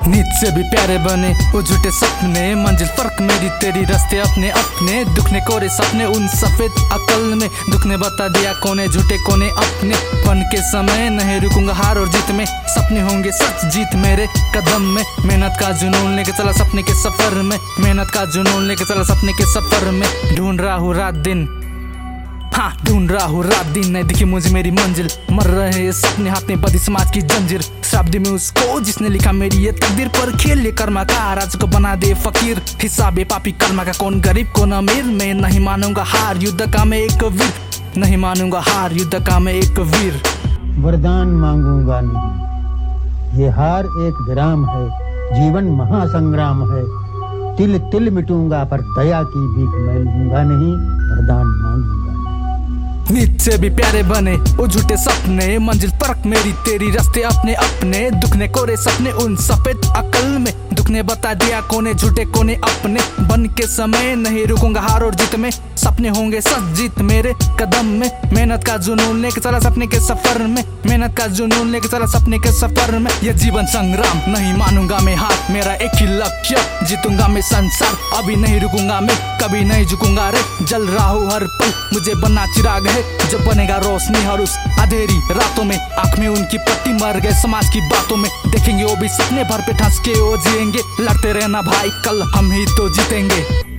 नींद से भी प्यारे बने वो झूठे सपने, मंजिल फर्क मेरी तेरी रास्ते अपने अपने, दुखने कोरे सपने उन सफेद अकल में, दुख ने बता दिया कोने झूठे कोने अपने। फन के समय नहीं रुकूंगा हार और जीत में, सपने होंगे सच जीत मेरे कदम में। मेहनत का जुनून लेके चला सपने के सफर में, मेहनत का जुनून लेके चला सपने के सफर में। ढूंढ रहा हूँ रात दिन, हाँ ढूंढ रहा हूँ रात दिन, नहीं दिखी मुझे मेरी मंजिल। मर रहे ये सपने हाथ में बदी समाज की जंजीर, शब्द में उसको जिसने लिखा मेरी ये तकदीर पर। खेल ले कर्मा का राज को बना दे फकीर, हिसाबे पापी कर्मा का कौन गरीब कौन अमीर। मैं नहीं मानूंगा हार युद्ध का मैं एक वीर, नहीं मानूंगा हार युद्ध का मैं एक वीर। वरदान मांगूंगा नहीं, ये हार एक विराम है, जीवन महासंग्राम है। तिल तिल मिटूंगा पर दया की भीख मैं लूंगा नहीं, वरदान मांगूंगा। नींद से भी प्यारे बने वो झूठे सपने, मंजिल फर्क मेरी तेरी रास्ते अपने अपने, दुखने कोरे सपने उन सफेद अकल में, दुख ने बता दिया कोने झूठे कोने अपने। बन के समय नहीं रुकूंगा हार और जीत में, सपने होंगे सच जीत मेरे कदम में। मेहनत का जुनून लेके चला सपने के सफर में, मेहनत का जुनून लेके चला सपने के सफर में। ये जीवन संग्राम नहीं मानूंगा मैं हार, मेरा एक ही लक्ष्य जीतूंगा मैं संसार। अभी नहीं रुकूंगा मैं कभी नहीं झुकूंगा रे, जल रहा हूँ हर पल मुझे बनना चिराग है। जब बनेगा रोशनी हर उस अंधेरी रातों में, आंख में उनकी पट्टी मर गए समाज की बातों में। देखेंगे वो भी सपने भर पे ठंस के वो जिएंगे, लड़ते रहना भाई कल हम ही तो जीतेंगे।